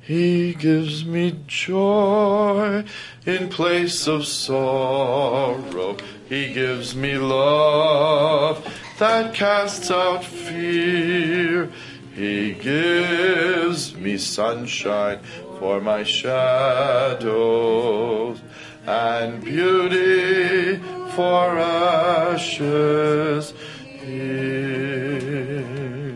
He gives me joy in place of sorrow. He gives me love that casts out fear. He gives me sunshine for my shadows and beauty for ashes here.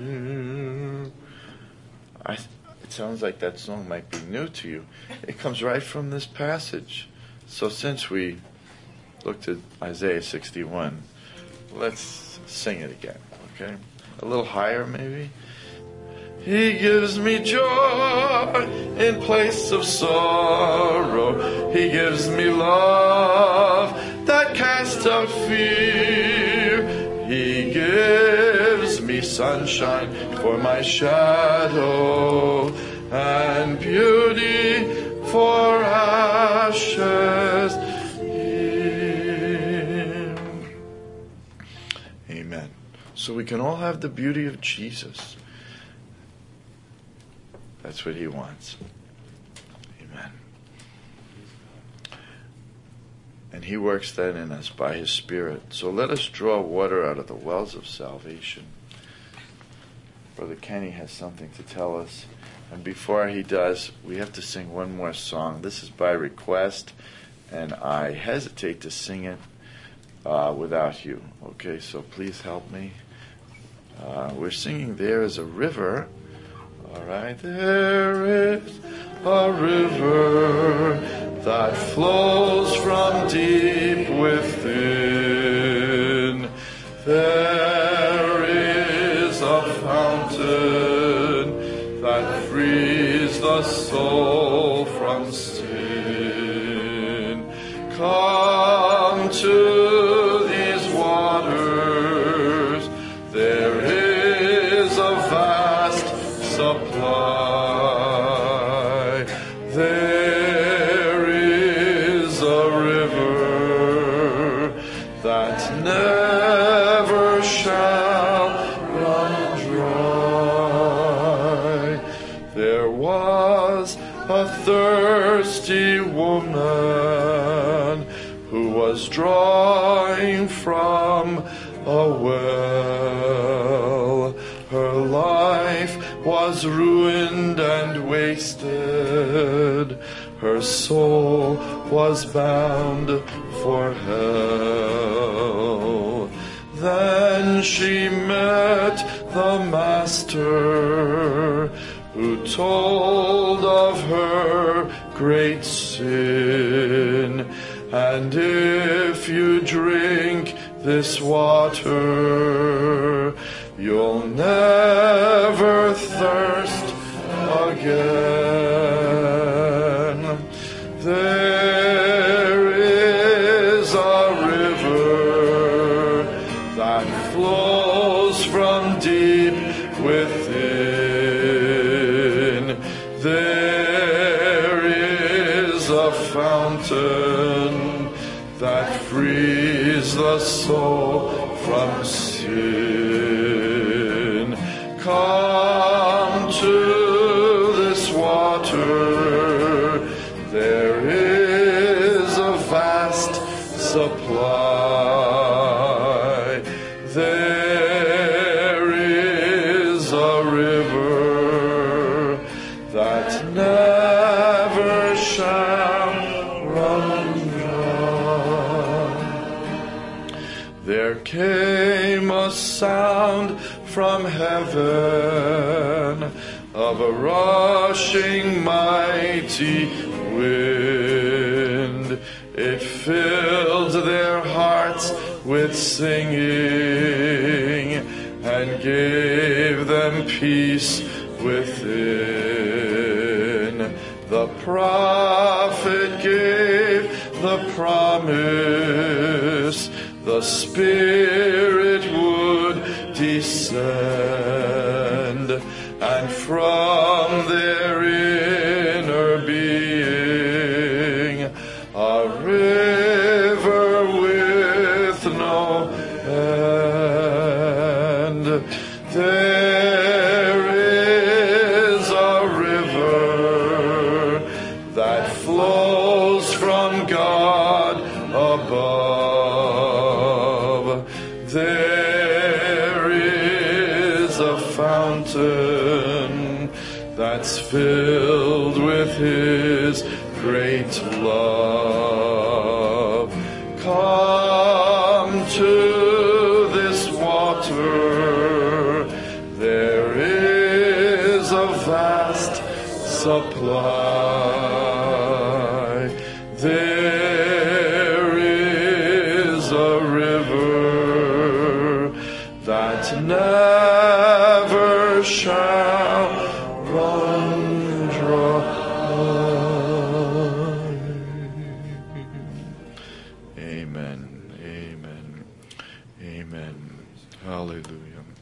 It sounds like that song might be new to you. It comes right from this passage. So since we looked at Isaiah 61, let's sing it again, okay? A little higher maybe. He gives me joy in place of sorrow. He gives me love that casts out fear. He gives me sunshine for my shadow and beauty for ashes here. Amen. So we can all have the beauty of Jesus. That's what he wants. Amen. And he works that in us by his Spirit. So let us draw water out of the wells of salvation. Brother Kenny has something to tell us. And before he does, we have to sing one more song. This is by request, and I hesitate to sing it without you. Okay, so please help me. We're singing There Is a River. All right, there is a river that flows from deep within. There is a fountain that frees the soul from sin. Come to these waters. There is a vast supply. There is a river that never shall run dry. There was a thirsty woman who was drawing from a well. Her life was ruined and wasted. Her soul was bound for hell. Then she met the Master, who told of her great sin. And if you drink this water, you'll never thirst again. There is a river that flows from deep within. There is a fountain that frees the soul from sin. Come to this water. There is a vast supply. There is a river that never shall run dry. There came a sound from heaven of a rushing mighty wind. It filled their hearts with singing and gave them peace within. The prophet gave the promise. The Spirit would descend, and from their inner being a river with no end. There is a river that's filled with His great love. Come to this water, there is a vast supply. There is a river that never shall run dry. Amen. Amen. Amen. Hallelujah.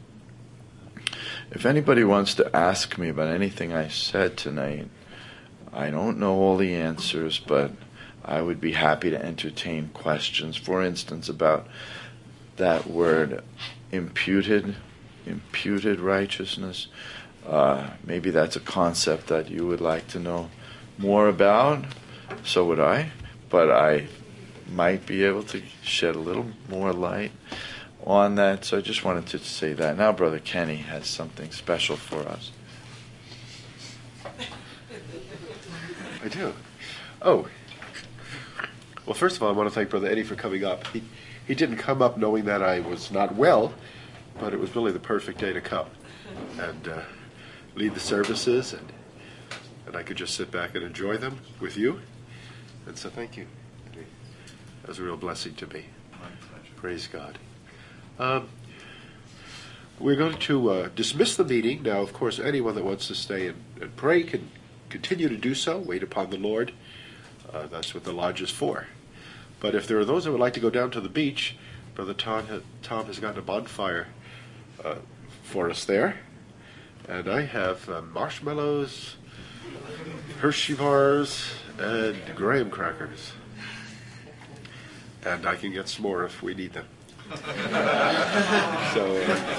If anybody wants to ask me about anything I said tonight, I don't know all the answers, but I would be happy to entertain questions. For instance, about that word imputed righteousness. Maybe that's a concept that you would like to know more about. So would I. But I might be able to shed a little more light on that. So I just wanted to say that. Now Brother Kenny has something special for us. I do. Oh. Well, first of all, I want to thank Brother Eddie for coming up. He didn't come up knowing that I was not well, but it was really the perfect day to come and lead the services, and I could just sit back and enjoy them with you. And so thank you. That was a real blessing to me. My pleasure. Praise God. We're going to dismiss the meeting. Now, of course, anyone that wants to stay and pray can continue to do so. Wait upon the Lord. That's what the lodge is for. But if there are those that would like to go down to the beach, Brother Tom has gotten a bonfire for us there. And I have marshmallows, Hershey bars, and graham crackers. And I can get some more if we need them. So,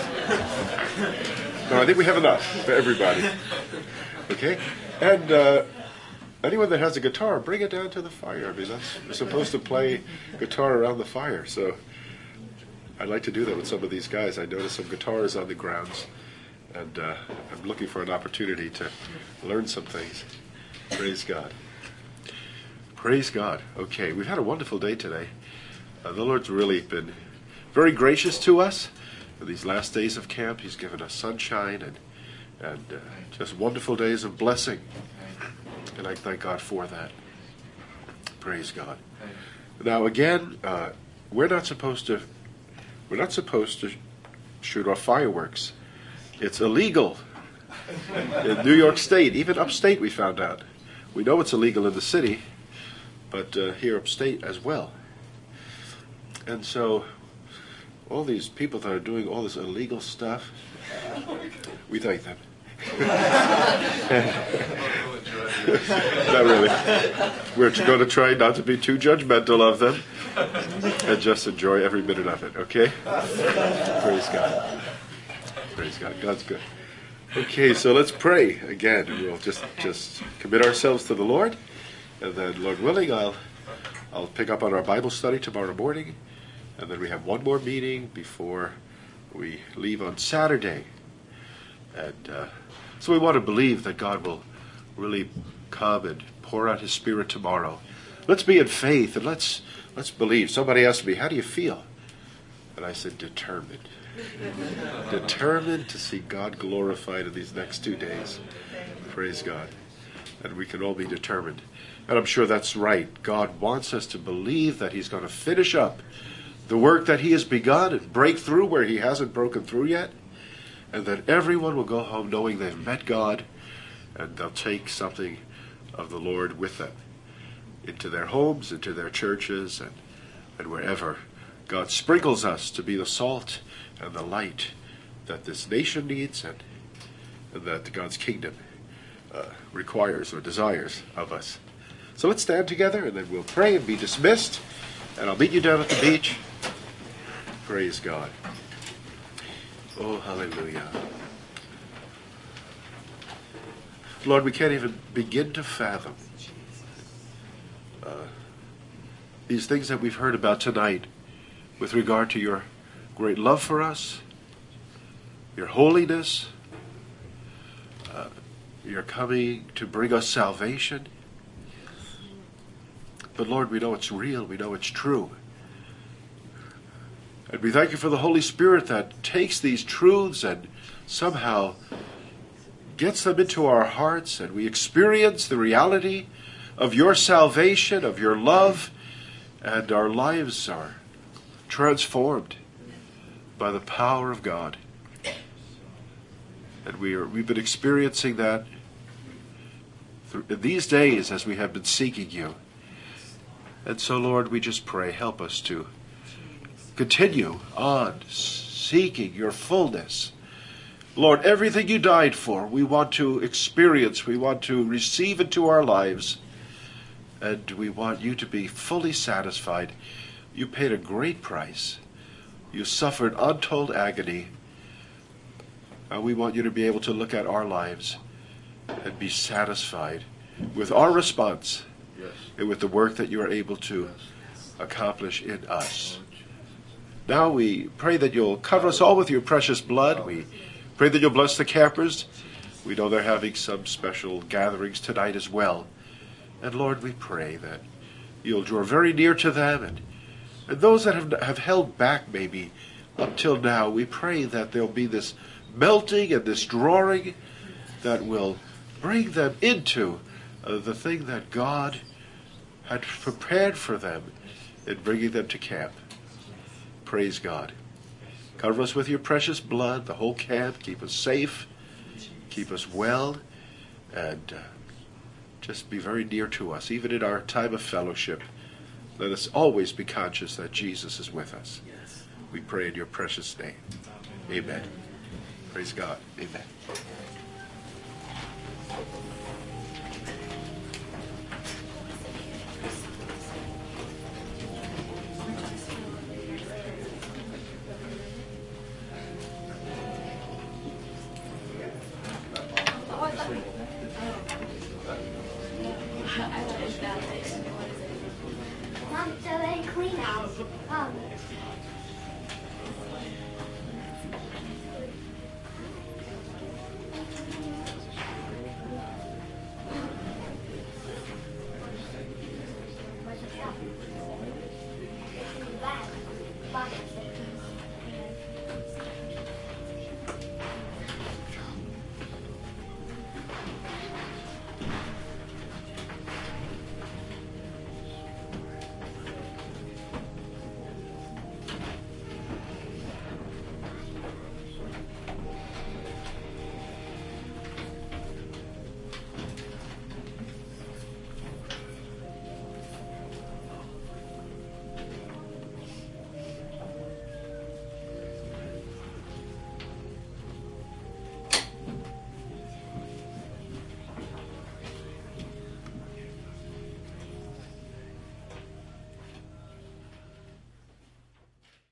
no, I think we have enough for everybody. Okay? And anyone that has a guitar, bring it down to the fire. I mean, we're supposed to play guitar around the fire. So I'd like to do that with some of these guys. I noticed some guitars on the grounds, and I'm looking for an opportunity to learn some things. Praise God. Praise God. Okay, we've had a wonderful day today. The Lord's really been very gracious to us for these last days of camp. He's given us sunshine and just wonderful days of blessing. And I thank God for that. Praise God. Now again, we're not supposed to shoot off fireworks. It's illegal in New York State, even upstate. We found out. We know it's illegal in the city, but here upstate as well. And so, all these people that are doing all this illegal stuff, we thank them. Not really. We're going to try not to be too judgmental of them and just enjoy every minute of it, okay? Praise God. Praise God. God's good. Okay, so let's pray again. We'll just commit ourselves to the Lord, and then, Lord willing, I'll pick up on our Bible study tomorrow morning, and then we have one more meeting before we leave on Saturday. And so we want to believe that God will really come and pour out His Spirit tomorrow. Let's be in faith, and let's believe. Somebody asked me, how do you feel? And I said, determined. Determined to see God glorified in these next 2 days. Praise God. And we can all be determined. And I'm sure that's right. God wants us to believe that He's going to finish up the work that He has begun and break through where He hasn't broken through yet. And that everyone will go home knowing they've met God, and they'll take something of the Lord with them into their homes, into their churches, and wherever God sprinkles us to be the salt and the light that this nation needs and that God's kingdom requires or desires of us. So let's stand together, and then we'll pray and be dismissed. And I'll meet you down at the beach. Praise God. Oh, hallelujah. Lord, we can't even begin to fathom these things that we've heard about tonight with regard to your great love for us, your holiness, You're coming to bring us salvation. But Lord, we know it's real. We know it's true. And we thank you for the Holy Spirit that takes these truths and somehow gets them into our hearts, and we experience the reality of your salvation, of your love, and our lives are transformed by the power of God. And we've been experiencing that these days as we have been seeking you. And so, Lord, we just pray, help us to continue on seeking your fullness. Lord, everything you died for, we want to experience, we want to receive into our lives, and we want you to be fully satisfied. You paid a great price. You suffered untold agony. We want you to be able to look at our lives and be satisfied with our response and with the work that you are able to accomplish in us. Now we pray that you'll cover us all with your precious blood. We pray that you'll bless the campers. We know they're having some special gatherings tonight as well. And Lord, we pray that you'll draw very near to them, and those that have held back maybe up till now, we pray that there'll be this melting and this drawing that will bring them into the thing that God had prepared for them in bringing them to camp. Praise God. Cover us with your precious blood, the whole camp. Keep us safe. Keep us well. And just be very near to us, even in our time of fellowship. Let us always be conscious that Jesus is with us. We pray in your precious name. Amen. Praise God. Amen. Mom, so they clean out.